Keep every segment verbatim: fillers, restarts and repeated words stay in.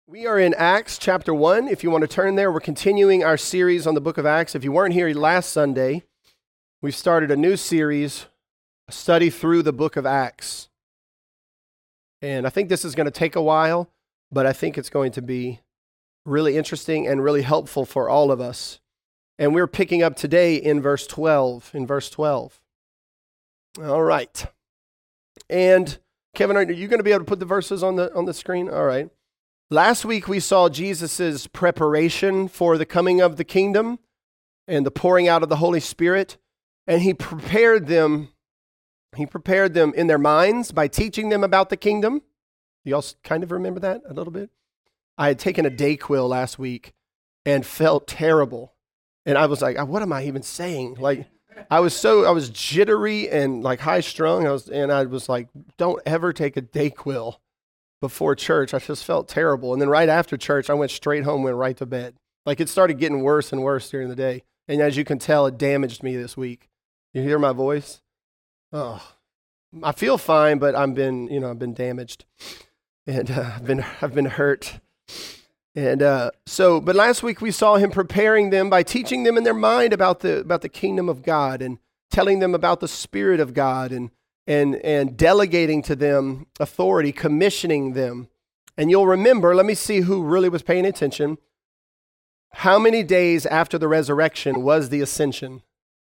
We are in Acts chapter one. If you want to turn there, we're continuing our series on the book of Acts. If you weren't here last Sunday, we've started a new series, a study through the book of Acts. And I think this is going to take a while, but I think it's going to be really interesting and really helpful for all of us. And we're picking up today in verse twelve, in verse twelve. All right. And Kevin, are you going to be able to put the verses on the on the screen? All right. Last week we saw Jesus' preparation for the coming of the kingdom and the pouring out of the Holy Spirit, and he prepared them, he prepared them in their minds by teaching them about the kingdom. You all kind of remember that a little bit? I had taken a Dayquil last week and felt terrible. And I was like, what am I even saying? Like, I was so, I was jittery and like high strung. I was, and I was like, don't ever take a Dayquil before church. I just felt terrible. And then right after church, I went straight home, went right to bed. Like it started getting worse and worse during the day. And as you can tell, it damaged me this week. You hear my voice? Oh, I feel fine, but I've been, you know, I've been damaged and uh, I've been, I've been hurt. And uh, so, but last week we saw him preparing them by teaching them in their mind about the, about the kingdom of God and telling them about the Spirit of God and and and delegating to them authority, commissioning them. And you'll remember, let me see who really was paying attention. How many days after the resurrection was the ascension?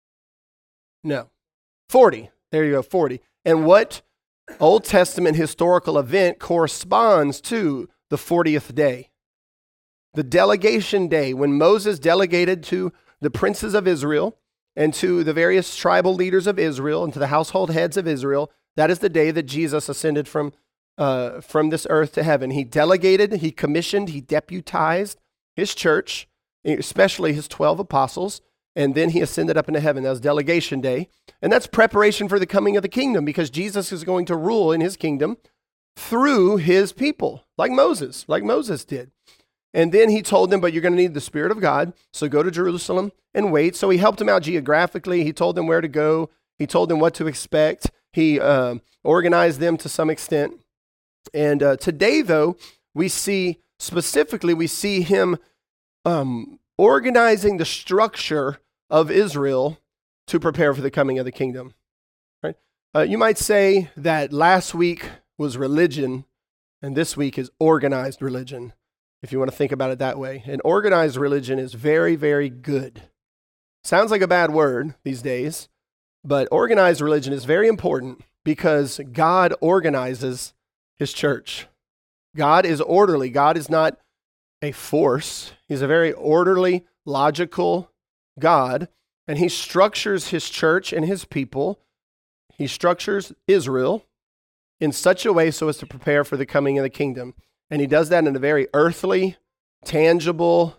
No. forty. There you go, forty. And what Old Testament historical event corresponds to the fortieth day? The delegation day, when Moses delegated to the princes of Israel and to the various tribal leaders of Israel and to the household heads of Israel. That is the day that Jesus ascended from uh, from this earth to heaven. He delegated, he commissioned, he deputized his church, especially his twelve apostles, and then he ascended up into heaven. That was delegation day. And that's preparation for the coming of the kingdom, because Jesus is going to rule in his kingdom through his people, like Moses, like Moses did. And then he told them, but you're going to need the Spirit of God, so go to Jerusalem and wait. So he helped them out geographically. He told them where to go. He told them what to expect. He uh, organized them to some extent. And uh, today, though, we see, specifically, we see him um, organizing the structure of Israel to prepare for the coming of the kingdom. Right? Uh, you might say that last week was religion, and this week is organized religion, if you want to think about it that way. And organized religion is very, very good. Sounds like a bad word these days, but organized religion is very important because God organizes his church. God is orderly. God is not a force. He's a very orderly, logical God, and he structures his church and his people. He structures Israel in such a way so as to prepare for the coming of the kingdom. And he does that in a very earthly, tangible,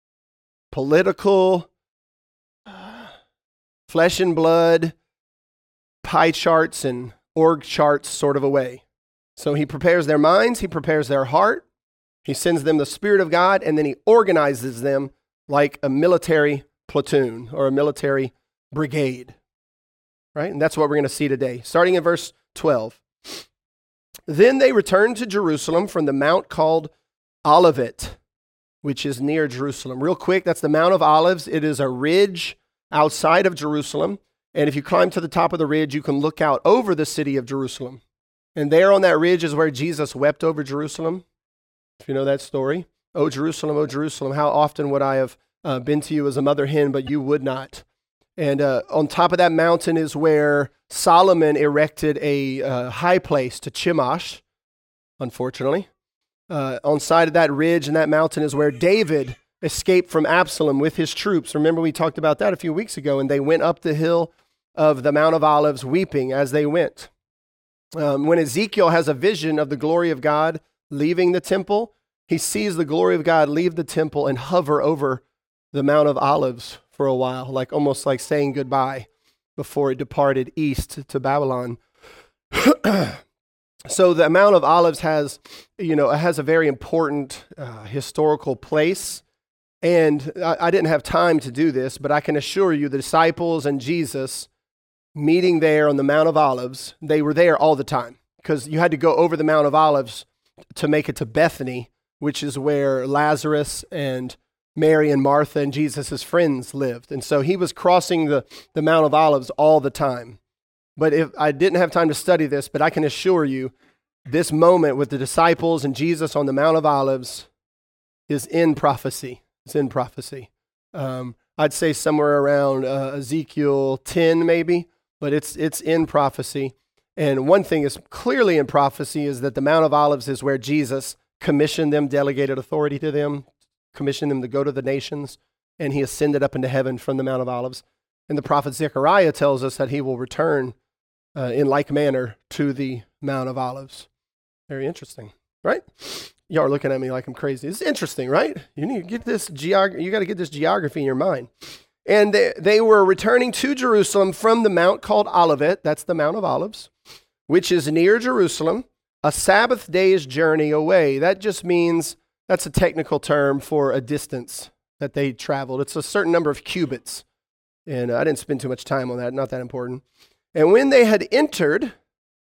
political, flesh and blood, pie charts and org charts sort of a way. So he prepares their minds, he prepares their heart, he sends them the Spirit of God, and then he organizes them like a military platoon or a military brigade. Right? And that's what we're going to see today, starting in verse twelve. Then they returned to Jerusalem from the mount called Olivet, which is near Jerusalem. Real quick, that's the Mount of Olives. It is a ridge outside of Jerusalem. And if you climb to the top of the ridge, you can look out over the city of Jerusalem. And there on that ridge is where Jesus wept over Jerusalem. If you know that story. Oh, Jerusalem, oh, Jerusalem, how often would I have uh, been to you as a mother hen, but you would not. And uh, on top of that mountain is where Solomon erected a uh, high place to Chemosh, unfortunately. Uh, on side of that ridge and that mountain is where David escaped from Absalom with his troops. Remember, we talked about that a few weeks ago, and they went up the hill of the Mount of Olives weeping as they went. Um, when Ezekiel has a vision of the glory of God leaving the temple, he sees the glory of God leave the temple and hover over the Mount of Olives for a while, like almost like saying goodbye before it departed east to Babylon. So the Mount of Olives has, you know, it has a very important uh, historical place. And I, I didn't have time to do this, but I can assure you the disciples and Jesus meeting there on the Mount of Olives, they were there all the time because you had to go over the Mount of Olives to make it to Bethany, which is where Lazarus and Mary and Martha and Jesus' friends lived. And so he was crossing the, the Mount of Olives all the time. But if I didn't have time to study this, but I can assure you, this moment with the disciples and Jesus on the Mount of Olives is in prophecy. It's in prophecy. Um, I'd say somewhere around uh, Ezekiel ten maybe, but it's it's in prophecy. And one thing is clearly in prophecy is that the Mount of Olives is where Jesus commissioned them, delegated authority to them, commissioned them to go to the nations, and he ascended up into heaven from the Mount of Olives. And the prophet Zechariah tells us that he will return uh, in like manner to the Mount of Olives. Very interesting, right? Y'all are looking at me like I'm crazy. It's interesting, right? You need to get this geog- You got to get this geography in your mind. And they, they were returning to Jerusalem from the mount called Olivet. That's the Mount of Olives, which is near Jerusalem, a Sabbath day's journey away. That just means that's a technical term for a distance that they traveled. It's a certain number of cubits. And uh, I didn't spend too much time on that, not that important. And when they had entered,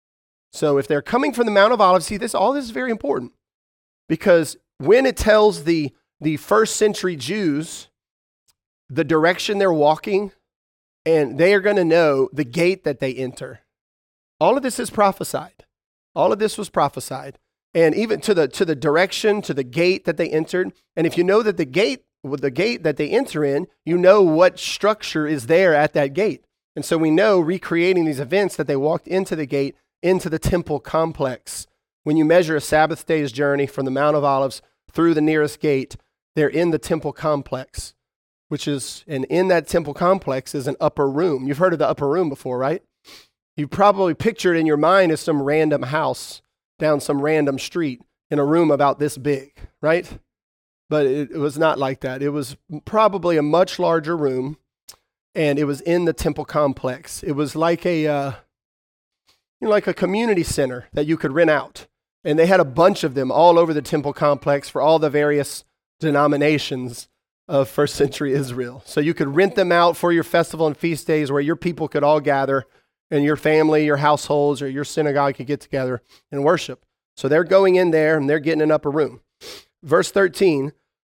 so if they're coming from the Mount of Olives, see this, all this is very important. Because when it tells the, the first century Jews the direction they're walking, and they are going to know the gate that they enter. All of this is prophesied. All of this was prophesied. And even to the to the direction, to the gate that they entered. And if you know that the gate, with the gate that they enter in, you know what structure is there at that gate. And so we know, recreating these events, that they walked into the gate, into the temple complex. When you measure a Sabbath day's journey from the Mount of Olives through the nearest gate, they're in the temple complex, which is, and in that temple complex is an upper room. You've heard of the upper room before, right? You probably picture it in your mind as some random house down some random street in a room about this big, right? But it, it was not like that. It was probably a much larger room, and it was in the temple complex. It was like a, uh, you know, like a community center that you could rent out. And they had a bunch of them all over the temple complex for all the various denominations of first century Israel. So you could rent them out for your festival and feast days where your people could all gather, and your family, your households, or your synagogue could get together and worship. So they're going in there and they're getting an upper room. Verse thirteen,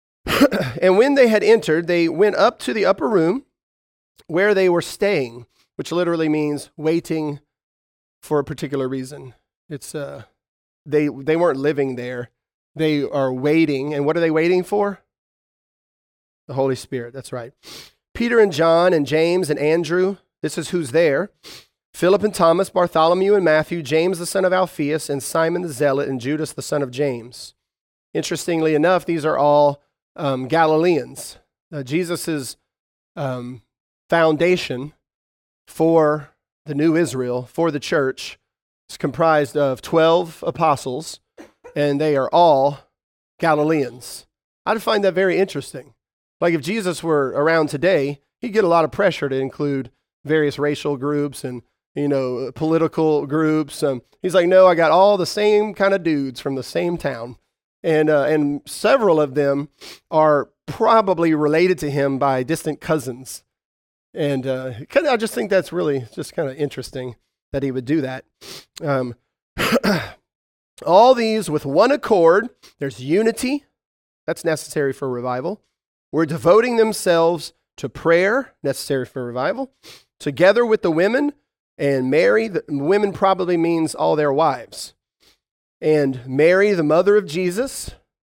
and when they had entered, they went up to the upper room where they were staying, which literally means waiting for a particular reason. It's uh, they they weren't living there. They are waiting. And what are they waiting for? The Holy Spirit, that's right. Peter and John and James and Andrew, this is who's there. Philip and Thomas, Bartholomew and Matthew, James the son of Alphaeus, and Simon the Zealot, and Judas the son of James. Interestingly enough, these are all um, Galileans. Uh, Jesus' um, foundation for the new Israel, for the church, is comprised of twelve apostles, and they are all Galileans. I find that very interesting. Like if Jesus were around today, he'd get a lot of pressure to include various racial groups and, you know, political groups. Um, he's like, no, I got all the same kind of dudes from the same town. And uh, and several of them are probably related to him by distant cousins. And uh, I just think that's really just kind of interesting that he would do that. Um, all these with one accord, there's unity. That's necessary for revival. We're devoting themselves to prayer, necessary for revival, together with the women, and Mary, the women probably means all their wives, and Mary, the mother of Jesus,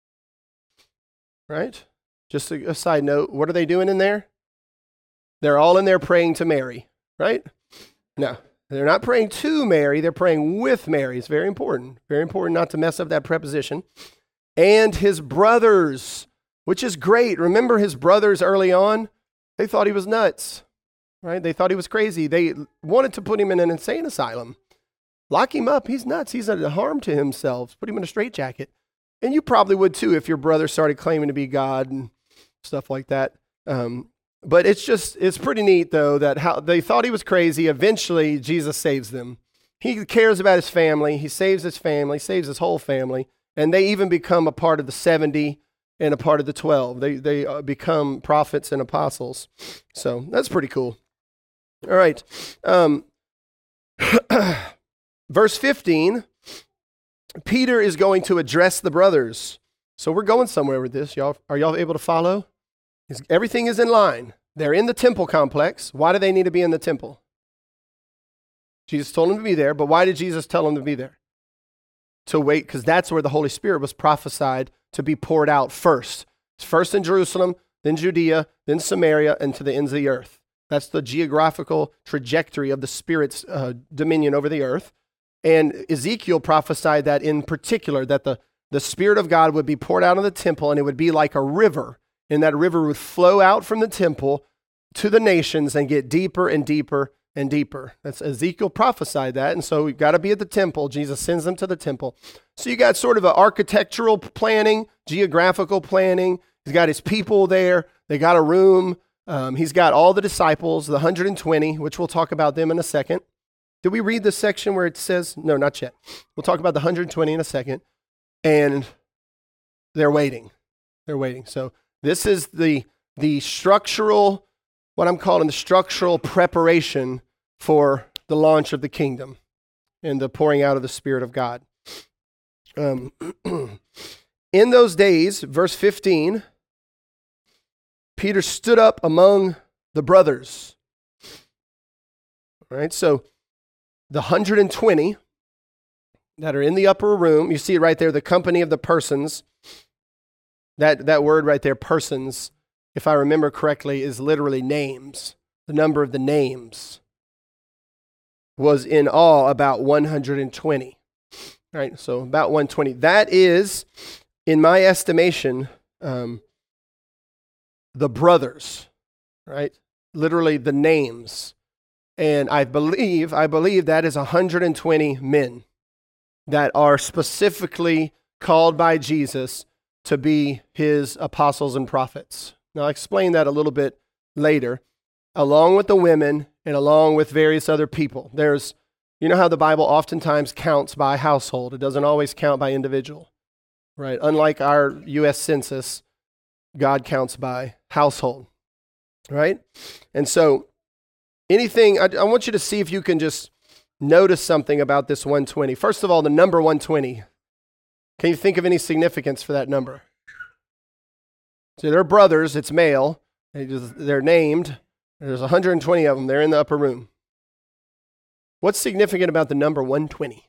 right? Just a, a side note, what are they doing in there? They're all in there praying to Mary, right? No, they're not praying to Mary, they're praying with Mary. It's very important, very important not to mess up that preposition. And his brothers, which is great. Remember his brothers early on? They thought he was nuts, right? They thought he was crazy. They wanted to put him in an insane asylum. Lock him up. He's nuts. He's a harm to himself. Put him in a straitjacket. And you probably would too if your brother started claiming to be God and stuff like that. Um, but it's just, it's pretty neat though that how they thought he was crazy. Eventually, Jesus saves them. He cares about his family. He saves his family, saves his whole family. And they even become a part of the seventy and a part of the twelve. They they uh, become prophets and apostles. So that's pretty cool. All right. Um, verse fifteen, Peter is going to address the brothers. So we're going somewhere with this. Y'all, are y'all able to follow? Is, everything is in line. They're in the temple complex. Why do they need to be in the temple? Jesus told them to be there, but why did Jesus tell them to be there? To wait, because that's where the Holy Spirit was prophesied to be poured out first. First in Jerusalem, then Judea, then Samaria, and to the ends of the earth. That's the geographical trajectory of the Spirit's uh, dominion over the earth. And Ezekiel prophesied that in particular, that the, the Spirit of God would be poured out on the temple, and it would be like a river. And that river would flow out from the temple to the nations and get deeper and deeper and deeper. That's Ezekiel prophesied that. And so we've got to be at the temple. Jesus sends them to the temple. So you got sort of an architectural planning, geographical planning. He's got his people there. They got a room. Um, he's got all the disciples, the one hundred twenty, which we'll talk about them in a second. Did we read the section where it says, no, not yet. We'll talk about the one hundred twenty in a second. And they're waiting. They're waiting. So this is the, the structural, what I'm calling the structural preparation for the launch of the kingdom and the pouring out of the Spirit of God. Um, in those days, verse fifteen, Peter stood up among the brothers. All right, so the one hundred twenty that are in the upper room, you see it right there, the company of the persons. That, that word right there, persons, if I remember correctly, is literally names. The number of the names was in all about one hundred twenty. All right, so about one hundred twenty. That is, in my estimation, um, the brothers, right? Literally the names. And I believe, I believe that is one hundred twenty men that are specifically called by Jesus to be his apostles and prophets. Now, I'll explain that a little bit later, along with the women and along with various other people. There's, you know how the Bible oftentimes counts by household. It doesn't always count by individual, right? Unlike our U S Census, God counts by household, right? And so anything, I, I want you to see if you can just notice something about this one hundred twenty. First of all, the number one hundred twenty. Can you think of any significance for that number? So they're brothers, it's male. They just, they're named. There's one hundred twenty of them. They're in the upper room. What's significant about the number one hundred twenty?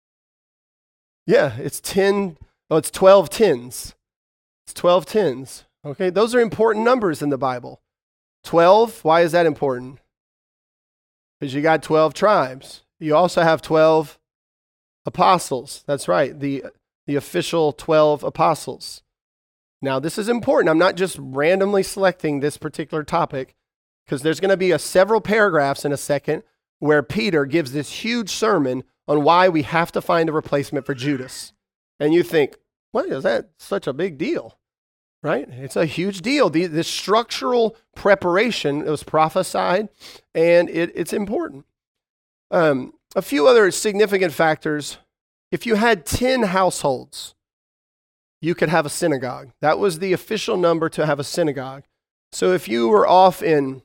Yeah, it's ten, oh, it's twelve tens. It's twelve tens. Okay, those are important numbers in the Bible. twelve, why is that important? Because you got twelve tribes. You also have twelve apostles. That's right, the, the official twelve apostles. Now, this is important. I'm not just randomly selecting this particular topic, because there's going to be a several paragraphs in a second where Peter gives this huge sermon on why we have to find a replacement for Judas. And you think, why is that such a big deal? Right? It's a huge deal. The, the structural preparation, it was prophesied, and it, it's important. Um, a few other significant factors. If you had ten households, you could have a synagogue. That was the official number to have a synagogue. So if you were off in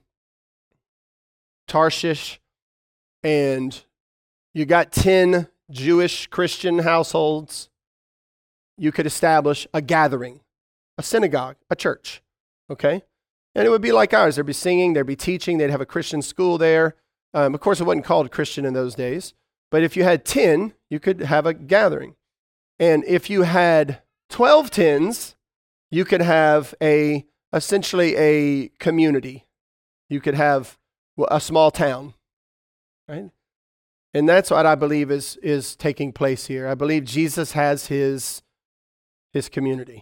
Tarshish and you got ten Jewish Christian households, you could establish a gathering, a synagogue, a church, okay? And it would be like ours. There'd be singing, there'd be teaching, they'd have a Christian school there. Um, of course, it wasn't called Christian in those days, but if you had ten, you could have a gathering. And if you had twelve tens, you could have a essentially a community. You could have a small town, right? And that's what I believe is is taking place here. I believe Jesus has his his community.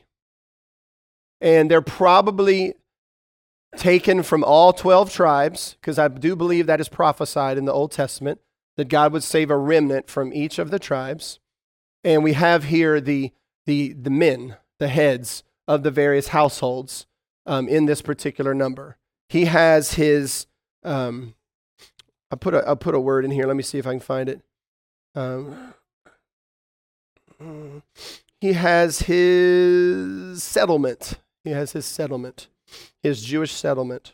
And they're probably taken from all twelve tribes, because I do believe that is prophesied in the Old Testament, that God would save a remnant from each of the tribes. And we have here the the the men, the heads of the various households um, in this particular number. He has his, um, I'll put a, I'll put a word in here. Let me see if I can find it. Um, he has his settlement. He has his settlement, his Jewish settlement.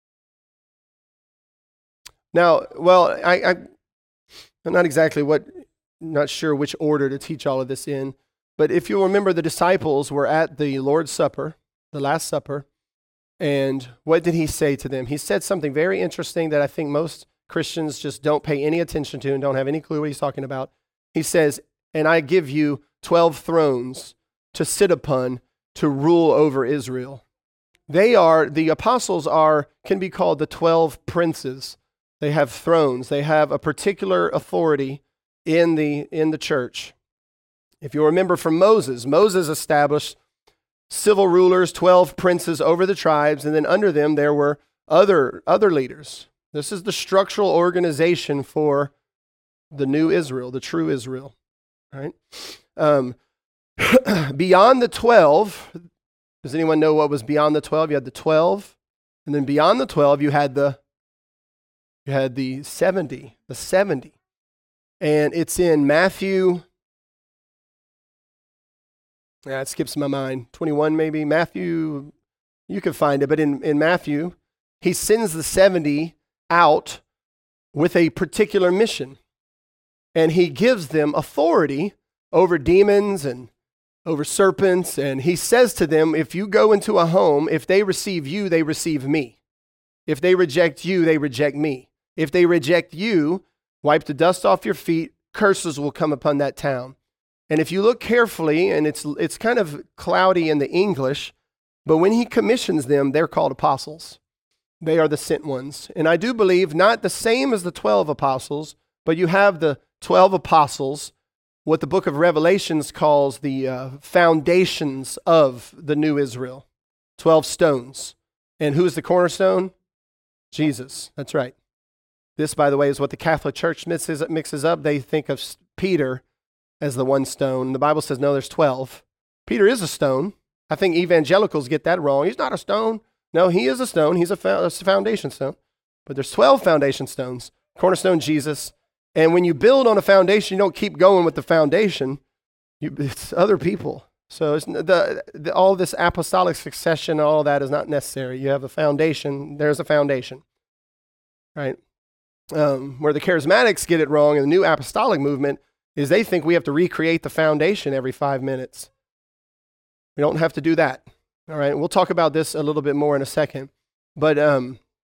Now, well, I, I I'm not exactly what, not sure which order to teach all of this in. But if you'll remember, the disciples were at the Lord's Supper, the Last Supper, and what did he say to them? He said something very interesting that I think most Christians just don't pay any attention to and don't have any clue what he's talking about. He says, and I give you twelve thrones to sit upon to rule over Israel. They are, the apostles are, can be called the twelve princes. They have thrones. They have a particular authority in the, in the church. If you remember from Moses, Moses established civil rulers, twelve princes over the tribes, and then under them there were other, other leaders. This is the structural organization for the new Israel, the true Israel. Right? Um, beyond the twelve, does anyone know what was beyond the twelve? You had the twelve, and then beyond the twelve, you had the you had the seventy, the seventy. And it's in Matthew, yeah, it skips my mind, twenty-one maybe, Matthew, you can find it, but in, in Matthew, he sends the seventy out with a particular mission. And he gives them authority over demons and over serpents. And he says to them, if you go into a home, if they receive you, they receive me. If they reject you, they reject me. If they reject you, wipe the dust off your feet, curses will come upon that town. And if you look carefully, and it's it's kind of cloudy in the English, but when he commissions them, they're called apostles. They are the sent ones. And I do believe not the same as the twelve apostles, but you have the twelve apostles, what the book of Revelations calls the uh, foundations of the new Israel. twelve stones. And who is the cornerstone? Jesus. That's right. This, by the way, is what the Catholic Church mixes, mixes up. They think of Peter as the one stone. The Bible says, no, there's twelve. Peter is a stone. I think evangelicals get that wrong. He's not a stone. No, he is a stone. He's a, fo- a foundation stone. But there's twelve foundation stones. Cornerstone, Jesus. And when you build on a foundation, you don't keep going with the foundation. You, it's other people. So it's the, the, all this apostolic succession, all that is not necessary. You have a foundation. There's a foundation. Right? Um, where the charismatics get it wrong in the new apostolic movement is they think we have to recreate the foundation every five minutes. We don't have to do that. All right, we'll talk about this a little bit more in a second. But um,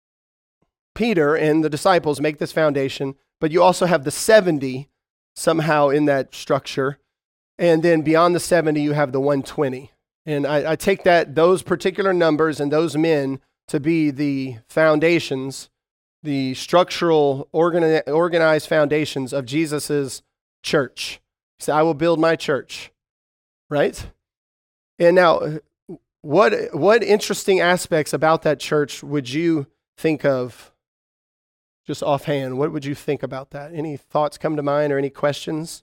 Peter and the disciples make this foundation, but you also have the seventy somehow in that structure. And then beyond the seventy, you have the one hundred twenty. And I, I take that those particular numbers and those men to be the foundations, the structural, organi- organized foundations of Jesus's church. He said, I will build my church, right? And now, what what interesting aspects about that church would you think of, just offhand? What would you think about that? Any thoughts come to mind or any questions?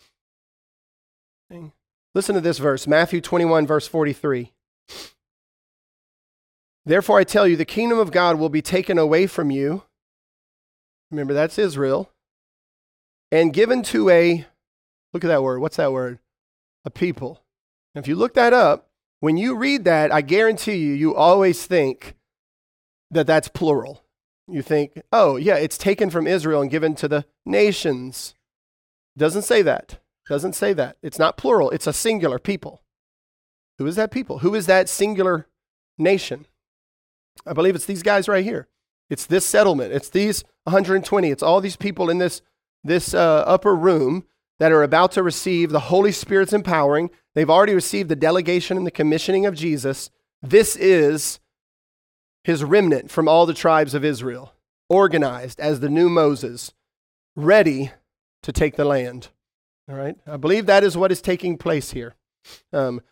Listen to this verse, Matthew twenty-one, verse forty-three. Therefore I tell you, the kingdom of God will be taken away from you. Remember, that's Israel. And given to a, look at that word. What's that word? A people. If you look that up, when you read that, I guarantee you, you always think that that's plural. You think, oh, yeah, it's taken from Israel and given to the nations. Doesn't say that. Doesn't say that. It's not plural. It's a singular people. Who is that people? Who is that singular nation? I believe it's these guys right here. It's this settlement. It's these one hundred twenty. It's all these people in this, this uh, upper room that are about to receive the Holy Spirit's empowering. They've already received the delegation and the commissioning of Jesus. This is his remnant from all the tribes of Israel, organized as the new Moses, ready to take the land. All right? I believe that is what is taking place here. Um,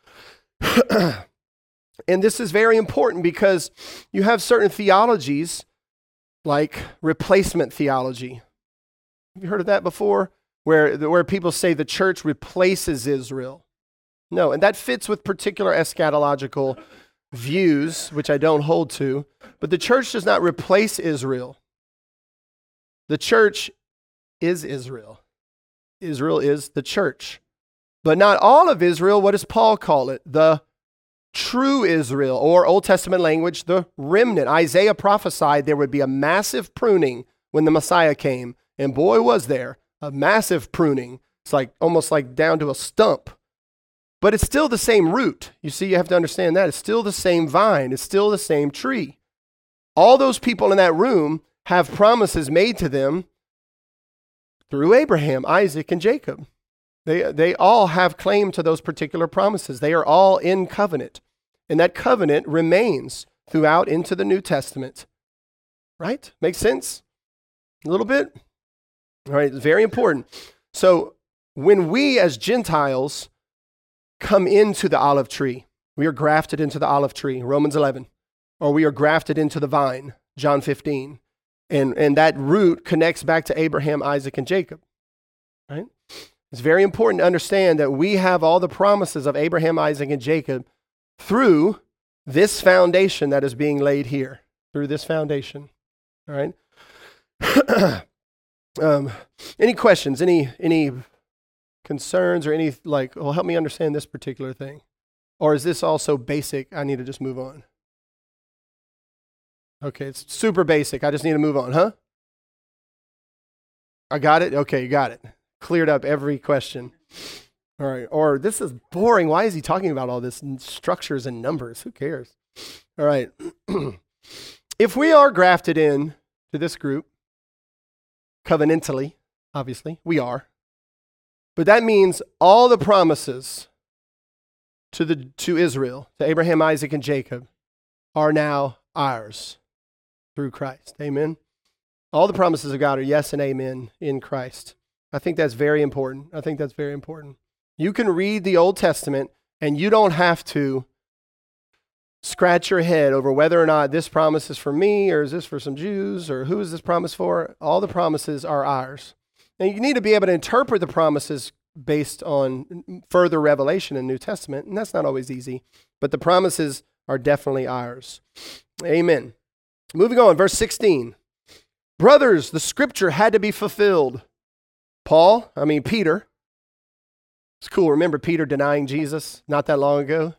and this is very important because you have certain theologies like replacement theology. Have you heard of that before? Where, where people say the church replaces Israel. No, and that fits with particular eschatological views, which I don't hold to. But the church does not replace Israel. The church is Israel. Israel is the church. But not all of Israel, what does Paul call it? The true Israel, or Old Testament language, the remnant. Isaiah prophesied there would be a massive pruning when the Messiah came. And boy, was there a massive pruning. It's like almost like down to a stump. But it's still the same root. You see, you have to understand that. It's still the same vine. It's still the same tree. All those people in that room have promises made to them through Abraham, Isaac, and Jacob. They, they all have claim to those particular promises. They are all in covenant. And that covenant remains throughout into the New Testament. Right? Makes sense? A little bit? All right, it's very important. So when we as Gentiles come into the olive tree, we are grafted into the olive tree, Romans eleven, or we are grafted into the vine, John fifteen. And, and that root connects back to Abraham, Isaac, and Jacob. Right? It's very important to understand that we have all the promises of Abraham, Isaac, and Jacob through this foundation that is being laid here, through this foundation. All right? um, any questions? Any any concerns or any, like, well, help me understand this particular thing? Or is this also basic? I need to just move on. Okay, it's super basic. I just need to move on, huh? I got it? Okay, you got it. Cleared up every question. All right. Or this is boring. Why is he talking about all this structures and numbers? Who cares? All right. If we are grafted in to this group, covenantally, obviously, we are. But that means all the promises to the to Israel, to Abraham, Isaac, and Jacob, are now ours through Christ. Amen. All the promises of God are yes and amen in Christ. I think that's very important. I think that's very important. You can read the Old Testament and you don't have to scratch your head over whether or not this promise is for me or is this for some Jews or who is this promise for. All the promises are ours. And you need to be able to interpret the promises based on further revelation in the New Testament, and that's not always easy, but the promises are definitely ours. Amen. Moving on, verse sixteen. Brothers, the scripture had to be fulfilled. Paul, I mean Peter. It's cool. Remember Peter denying Jesus not that long ago?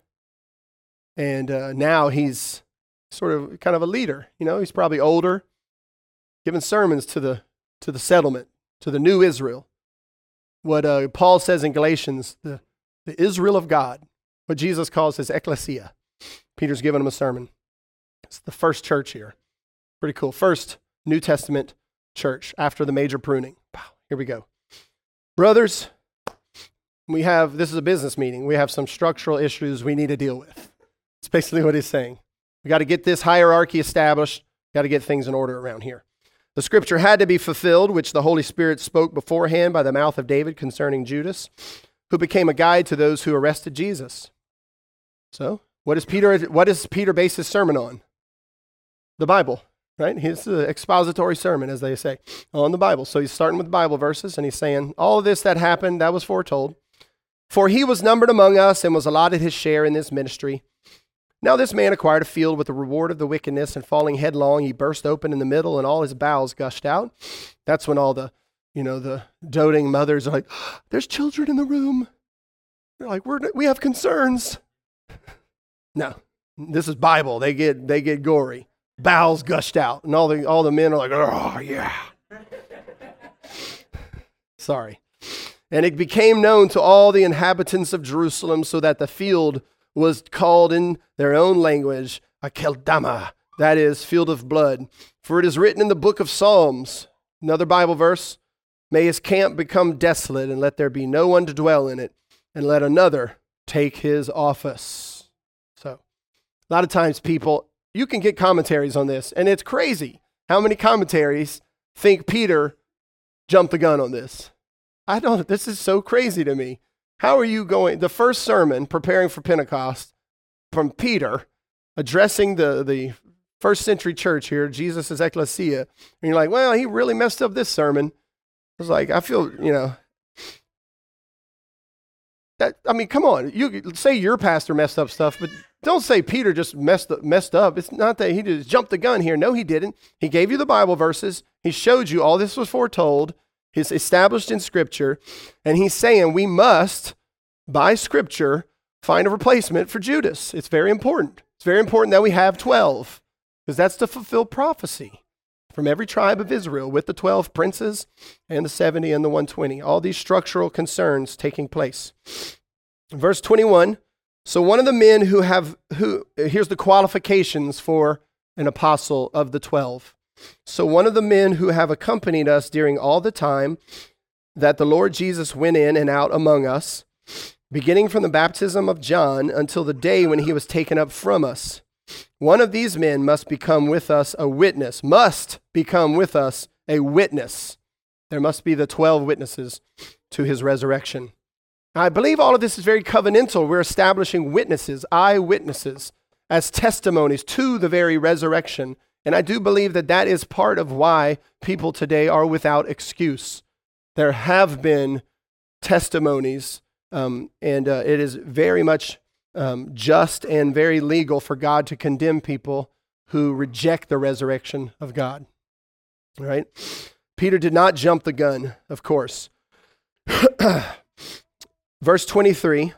And uh, now he's sort of kind of a leader. You know, he's probably older, giving sermons to the to the settlement, to the new Israel. What uh, Paul says in Galatians, the, the Israel of God, what Jesus calls his ecclesia. Peter's giving him a sermon. It's the first church here. Pretty cool. First New Testament church after the major pruning. Here we go. Brothers, we have, this is a business meeting. We have some structural issues we need to deal with. It's basically what he's saying. We got to get this hierarchy established. Got to get things in order around here. The scripture had to be fulfilled, which the Holy Spirit spoke beforehand by the mouth of David concerning Judas, who became a guide to those who arrested Jesus. So, what is Peter, what does Peter base his sermon on? The Bible, right? It's an expository sermon, as they say, on the Bible. So he's starting with Bible verses, and he's saying, all of this that happened, that was foretold. For he was numbered among us and was allotted his share in this ministry. Now this man acquired a field with the reward of the wickedness, and falling headlong, he burst open in the middle, and all his bowels gushed out. That's when all the, you know, the doting mothers are like, oh, there's children in the room. They're like, We're, we have concerns. No, this is Bible. They get they get gory. Bowels gushed out, and all the all the men are like, oh yeah. Sorry. And it became known to all the inhabitants of Jerusalem, so that the field was called in their own language Akeldama, that is, field of blood. For it is written in the book of Psalms, another Bible verse, may his camp become desolate, and let there be no one to dwell in it, and let another take his office. So, a lot of times people, you can get commentaries on this, and it's crazy how many commentaries think Peter jumped the gun on this. I don't, this is so crazy to me. How are you going, the first sermon preparing for Pentecost from Peter, addressing the, the first century church here, Jesus' ecclesia, and you're like, well, he really messed up this sermon. I was like, I feel, you know, that, I mean, come on, you say your pastor messed up stuff, but don't say Peter just messed up, messed up. It's not that he just jumped the gun here. No, he didn't. He gave you the Bible verses. He showed you all this was foretold. It's established in Scripture, and he's saying we must, by Scripture, find a replacement for Judas. It's very important. It's very important that we have twelve, because that's to fulfill prophecy from every tribe of Israel with the twelve princes and the seventy and the one hundred twenty. All these structural concerns taking place. Verse twenty-one, so one of the men who have, who here's the qualifications for an apostle of the twelve. So one of the men who have accompanied us during all the time that the Lord Jesus went in and out among us, beginning from the baptism of John until the day when he was taken up from us. One of these men must become with us a witness, must become with us a witness. There must be the twelve witnesses to his resurrection. I believe all of this is very covenantal. We're establishing witnesses, eyewitnesses, as testimonies to the very resurrection. And I do believe that that is part of why people today are without excuse. There have been testimonies, um, and uh, it is very much um, just and very legal for God to condemn people who reject the resurrection of God. All right? Peter did not jump the gun, of course. Verse twenty-three.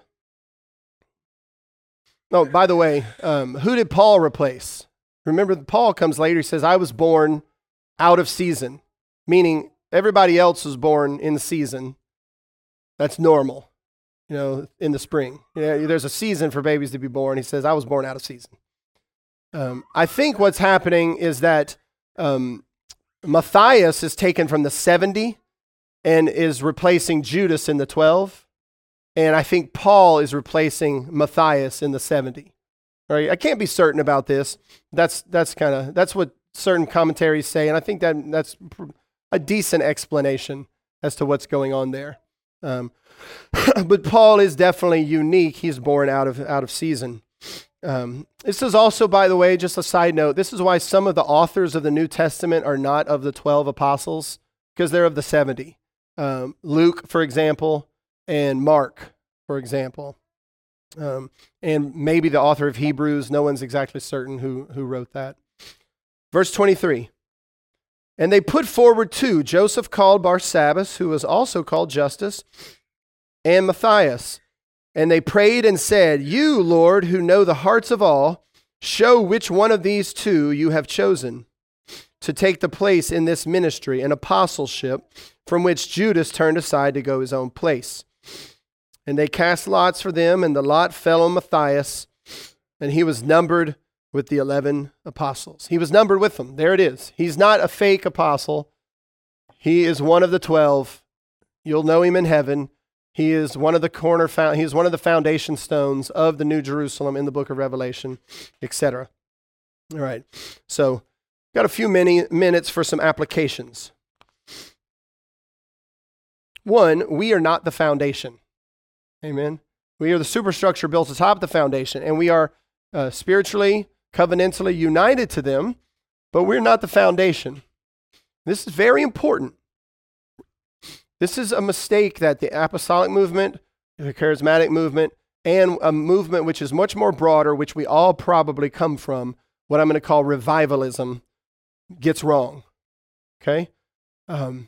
Oh, by the way, um, who did Paul replace? Remember, Paul comes later, he says, I was born out of season, meaning everybody else was born in the season. That's normal, you know, in the spring. You know, there's a season for babies to be born. He says, I was born out of season. Um, I think what's happening is that um, Matthias is taken from the seventy and is replacing Judas in the twelve. And I think Paul is replacing Matthias in the seventy. All right, I can't be certain about this. That's that's kind of that's what certain commentaries say, and I think that that's a decent explanation as to what's going on there. Um, but Paul is definitely unique. He's born out of out of season. Um, this is also, by the way, just a side note. This is why some of the authors of the New Testament are not of the twelve apostles, because they're of the seventy. Um, Luke, for example, and Mark, for example. Um, and maybe the author of Hebrews. No one's exactly certain who, who wrote that. Verse twenty-three. And they put forward two, Joseph called Barsabbas, who was also called Justus, and Matthias. And they prayed and said, You, Lord, who know the hearts of all, show which one of these two you have chosen to take the place in this ministry and apostleship from which Judas turned aside to go his own place. And they cast lots for them, and the lot fell on Matthias, and he was numbered with the eleven apostles. He was numbered with them. There it is. He's not a fake apostle. He is one of the twelve. You'll know him in heaven. He is one of the corner. He is one of the foundation stones of the New Jerusalem in the book of Revelation, et cetera. All right. So, got a few many minutes for some applications. One, we are not the foundation. Amen. We are the superstructure built atop the foundation, and we are uh, spiritually, covenantally united to them, but we're not the foundation. This is very important. This is a mistake that the apostolic movement, the charismatic movement, and a movement which is much more broader, which we all probably come from, what I'm going to call revivalism, gets wrong. Okay? Um,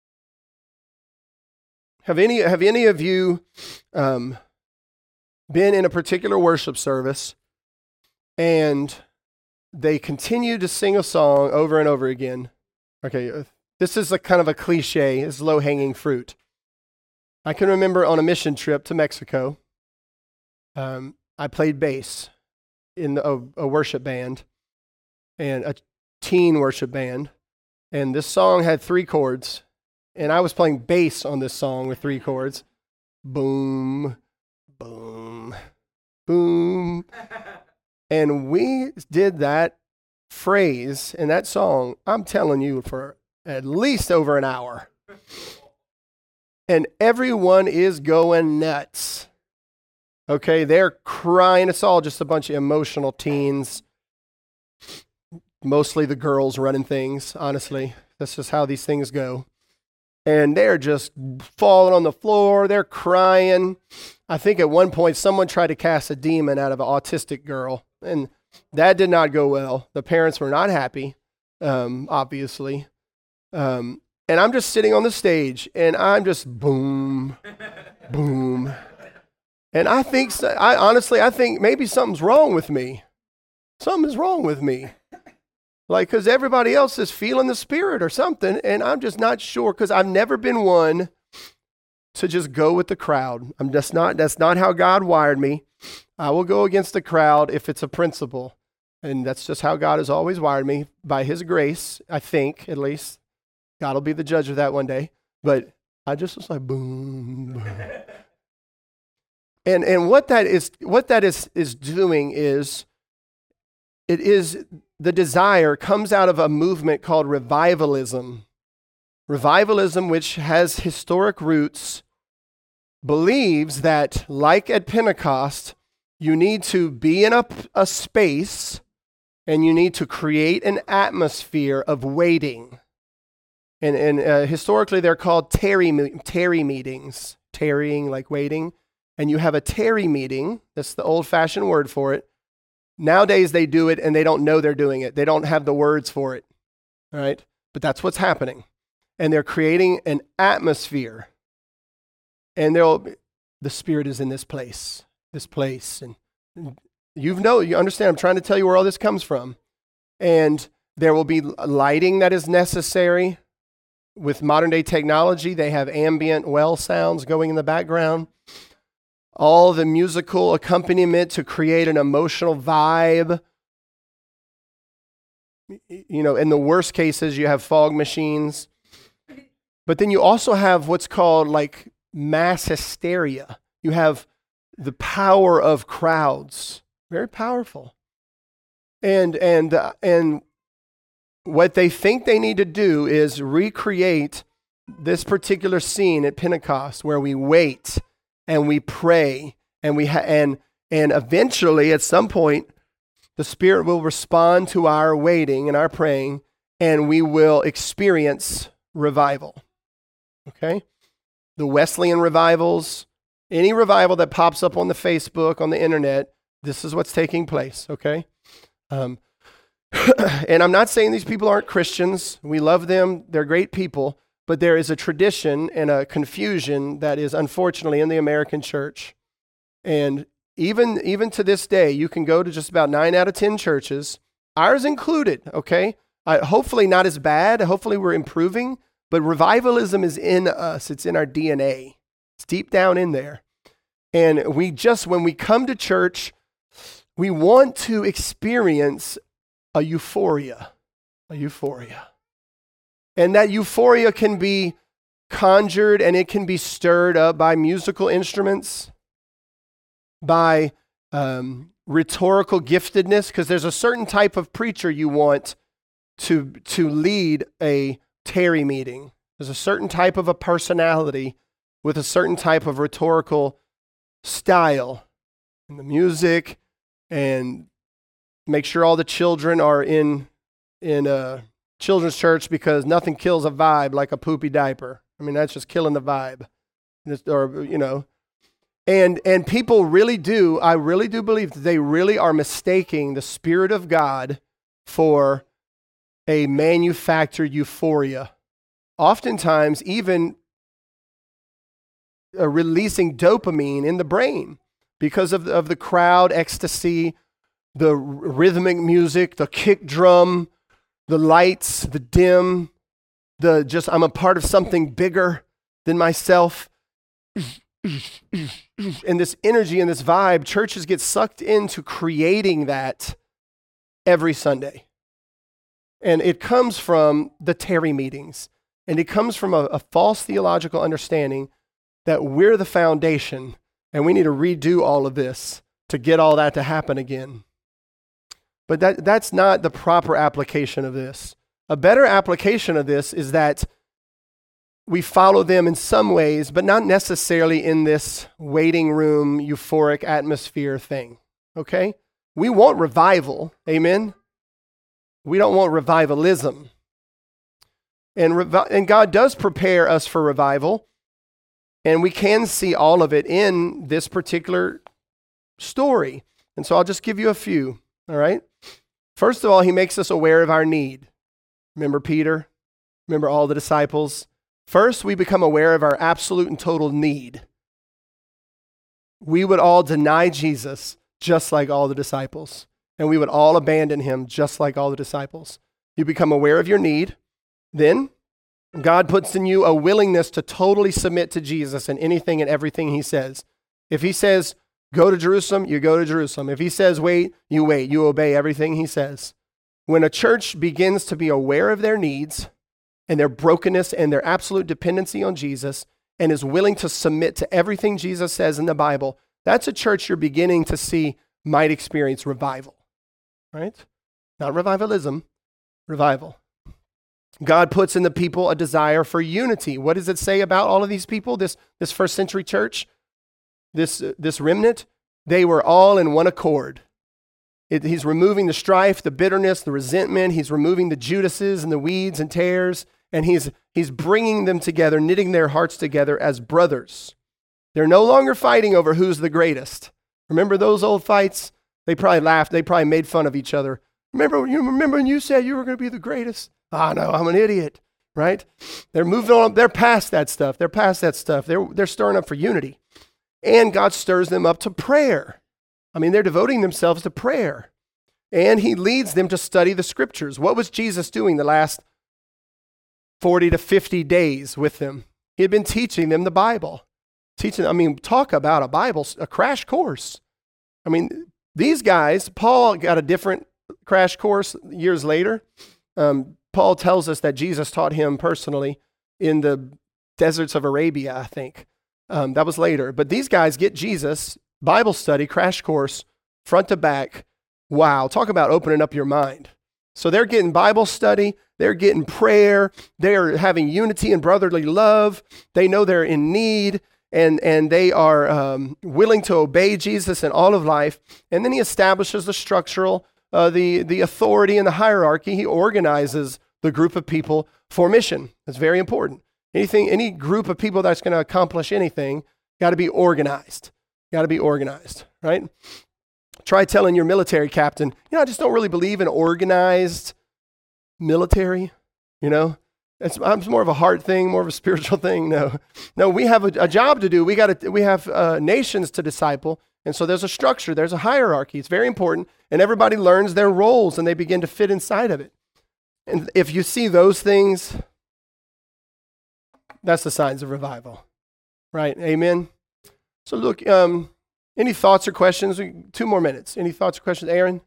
Have any have any of you um, been in a particular worship service and they continue to sing a song over and over again? Okay, this is a kind of a cliche. It's low-hanging fruit. I can remember on a mission trip to Mexico, um, I played bass in a, a worship band, and a teen worship band, and this song had three chords. And I was playing bass on this song with three chords. Boom, boom, boom. And we did that phrase in that song, I'm telling you, for at least over an hour. And everyone is going nuts. Okay, they're crying. It's all just a bunch of emotional teens. Mostly the girls running things, honestly. That's just how these things go. And they're just falling on the floor. They're crying. I think at one point someone tried to cast a demon out of an autistic girl, and that did not go well. The parents were not happy, um, obviously. Um, and I'm just sitting on the stage, and I'm just boom, boom. And I think, I honestly, I think maybe something's wrong with me. Something is wrong with me. Like, because everybody else is feeling the Spirit or something, and I'm just not sure, because I've never been one to just go with the crowd. I'm just not, that's not how God wired me. I will go against the crowd if it's a principle. And that's just how God has always wired me, by his grace, I think, at least. God will be the judge of that one day. But I just was like, boom, boom. And and what that is what that is is doing is it is the desire comes out of a movement called revivalism. Revivalism, which has historic roots, believes that, like at Pentecost, you need to be in a, a space and you need to create an atmosphere of waiting. And and uh, historically, they're called tarry tarry meetings, tarrying like waiting. And you have a tarry meeting. That's the old-fashioned word for it. Nowadays, they do it and they don't know they're doing it. They don't have the words for it, all right? But that's what's happening. And they're creating an atmosphere. And they'll, the Spirit is in this place, this place. And you know, you understand, I'm trying to tell you where all this comes from. And there will be lighting that is necessary. With modern-day technology, they have ambient well sounds going in the background. All the musical accompaniment to create an emotional vibe. You know, in the worst cases, you have fog machines. But then you also have what's called like mass hysteria. You have the power of crowds. Very powerful. And and uh, and what they think they need to do is recreate this particular scene at Pentecost where we wait and we pray, and we ha- and and eventually, at some point, the Spirit will respond to our waiting and our praying, and we will experience revival. Okay? The Wesleyan revivals, any revival that pops up on the Facebook, on the internet, this is what's taking place. Okay? Um, and I'm not saying these people aren't Christians. We love them. They're great people. But there is a tradition and a confusion that is unfortunately in the American church. And even, even to this day, you can go to just about nine out of ten churches, ours included, okay? Uh, hopefully not as bad. Hopefully we're improving. But revivalism is in us. It's in our D N A. It's deep down in there. And we just, when we come to church, we want to experience a euphoria. A euphoria. And that euphoria can be conjured and it can be stirred up by musical instruments, by um, rhetorical giftedness, because there's a certain type of preacher you want to, to lead a tarry meeting. There's a certain type of a personality with a certain type of rhetorical style in the music, and make sure all the children are in in a children's church, because nothing kills a vibe like a poopy diaper. I mean, that's just killing the vibe. Just, or, you know, and and people really do, I really do believe that they really are mistaking the Spirit of God for a manufactured euphoria. Oftentimes, even uh, releasing dopamine in the brain because of the, of the crowd ecstasy, the rhythmic music, the kick drum, the lights, the dim, the just, I'm a part of something bigger than myself. And this energy and this vibe, churches get sucked into creating that every Sunday. And it comes from the tarry meetings. And it comes from a, a false theological understanding that we're the foundation and we need to redo all of this to get all that to happen again. But that, that's not the proper application of this. A better application of this is that we follow them in some ways, but not necessarily in this waiting room, euphoric atmosphere thing, okay? We want revival, amen? We don't want revivalism. And, revi- and God does prepare us for revival, and we can see all of it in this particular story. And so I'll just give you a few, all right? First of all, he makes us aware of our need. Remember Peter? Remember all the disciples? First, we become aware of our absolute and total need. We would all deny Jesus just like all the disciples, and we would all abandon him just like all the disciples. You become aware of your need. Then God puts in you a willingness to totally submit to Jesus in anything and everything he says. If he says, go to Jerusalem, you go to Jerusalem. If he says, wait, you wait. You obey everything he says. When a church begins to be aware of their needs and their brokenness and their absolute dependency on Jesus and is willing to submit to everything Jesus says in the Bible, that's a church you're beginning to see might experience revival, right? Not revivalism, revival. God puts in the people a desire for unity. What does it say about all of these people, this, this first century church, this, uh, this remnant? They were all in one accord. It, he's removing the strife, the bitterness, the resentment. He's removing the Judases and the weeds and tares, and he's, he's bringing them together, knitting their hearts together as brothers. They're no longer fighting over who's the greatest. Remember those old fights? They probably laughed. They probably made fun of each other. Remember, you remember when you said you were going to be the greatest? Ah, no, I'm an idiot, right? They're moving on. They're past that stuff. They're past that stuff. They're, they're stirring up for unity. And God stirs them up to prayer. I mean, they're devoting themselves to prayer. And he leads them to study the scriptures. What was Jesus doing the last forty to fifty days with them? He had been teaching them the Bible. Teaching, I mean, talk about a Bible, a crash course. I mean, these guys, Paul got a different crash course years later. Um, Paul tells us that Jesus taught him personally in the deserts of Arabia, I think. Um, that was later. But these guys get Jesus, Bible study, crash course, front to back. Wow, talk about opening up your mind. So they're getting Bible study, they're getting prayer, they're having unity and brotherly love. They know they're in need, and, and they are um, willing to obey Jesus in all of life. And then he establishes the structural, uh, the, the authority and the hierarchy. He organizes the group of people for mission. That's very important. Anything, any group of people that's going to accomplish anything, got to be organized. Got to be organized, right? Try telling your military captain, you know, I just don't really believe in organized military, you know? It's, it's more of a heart thing, more of a spiritual thing. No, no, we have a, a job to do. We got to, we have uh, nations to disciple. And so there's a structure, there's a hierarchy. It's very important. And everybody learns their roles and they begin to fit inside of it. And if you see those things, that's the signs of revival, right? Amen. So look, um, any thoughts or questions? Two more minutes. Any thoughts or questions, Aaron?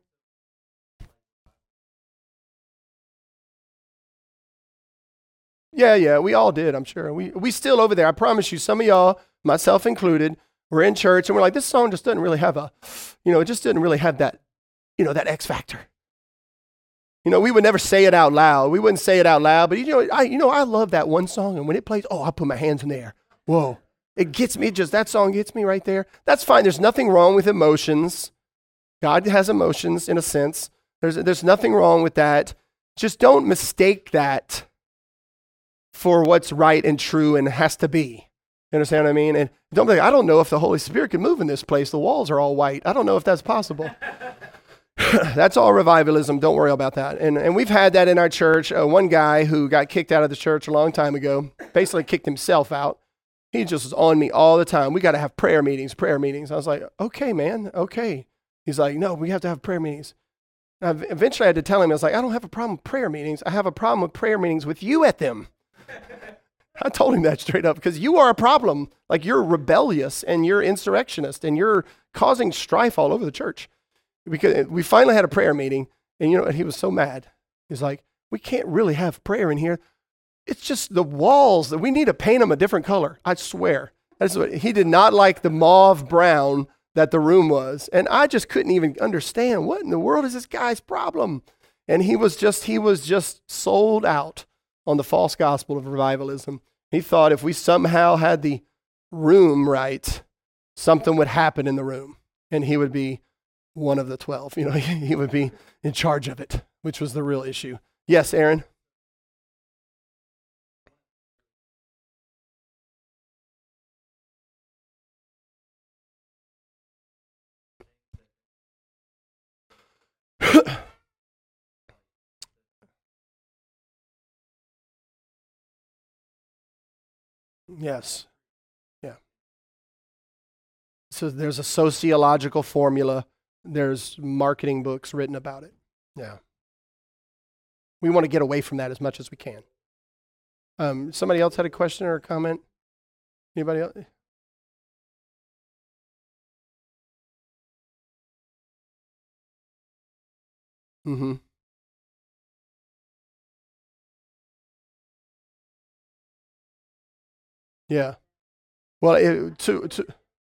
Yeah, yeah, we all did, I'm sure. We we still over there. I promise you, some of y'all, myself included, we're in church and we're like, this song just doesn't really have a, you know, it just didn't really have that, you know, that X factor. You know, we would never say it out loud. We wouldn't say it out loud, but you know, I you know, I love that one song, and when it plays, oh, I put my hands in the air. Whoa. It gets me, just that song gets me right there. That's fine. There's nothing wrong with emotions. God has emotions in a sense. There's, there's nothing wrong with that. Just don't mistake that for what's right and true and has to be. You understand what I mean? And don't be like, I don't know if the Holy Spirit can move in this place. The walls are all white. I don't know if that's possible. That's all revivalism. Don't worry about that. And, and we've had that in our church. Uh, one guy who got kicked out of the church a long time ago, basically kicked himself out. He just was on me all the time. We got to have prayer meetings, prayer meetings. I was like, okay, man, okay. He's like, no, we have to have prayer meetings. And eventually I had to tell him, I was like, I don't have a problem with prayer meetings. I have a problem with prayer meetings with you at them. I told him that straight up because you are a problem. Like, you're rebellious and you're insurrectionist and you're causing strife all over the church. Because we finally had a prayer meeting, and you know, and he was so mad. He's like, we can't really have prayer in here. It's just the walls that we need to paint them a different color. I swear. That's what, he did not like the mauve brown that the room was. And I just couldn't even understand what in the world is this guy's problem. And he was just, he was just sold out on the false gospel of revivalism. He thought if we somehow had the room right, something would happen in the room. And he would be one of the twelve. You know, he would be in charge of it, which was the real issue. Yes, Aaron? Yes. Yeah. So there's a sociological formula. There's marketing books written about it. Yeah. We want to get away from that as much as we can. Um, somebody else had a question or a comment? Anybody else? Mm-hmm. Yeah. Well, it, to to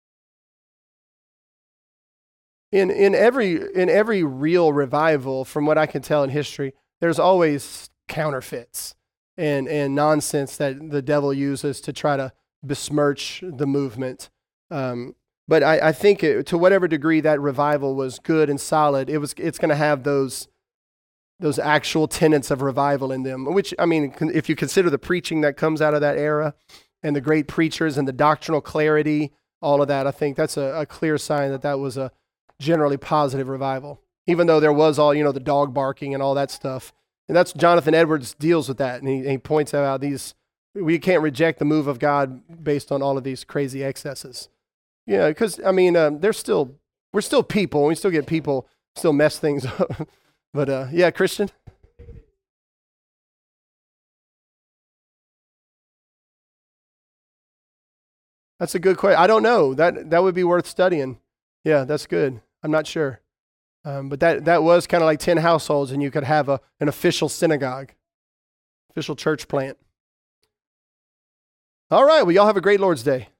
in in every in every real revival, from what I can tell in history, there's always counterfeits and and nonsense that the devil uses to try to besmirch the movement. Um, but I, I think it, to whatever degree that revival was good and solid, it was it's going to have those those actual tenets of revival in them. Which, I mean, if you consider the preaching that comes out of that era and the great preachers and the doctrinal clarity, all of that, I think that's a, a clear sign that that was a generally positive revival, even though there was all, you know, the dog barking and all that stuff. And that's Jonathan Edwards deals with that. And he, he points out how these, we can't reject the move of God based on all of these crazy excesses. Yeah, because, I mean, um, there's still, we're still people. We still get people still mess things up. But uh, yeah, Christian? That's a good question. I don't know. That that would be worth studying. Yeah, that's good. I'm not sure. Um, but that, that was kind of like ten households, and you could have a, an official synagogue, official church plant. All right, well, y'all have a great Lord's Day.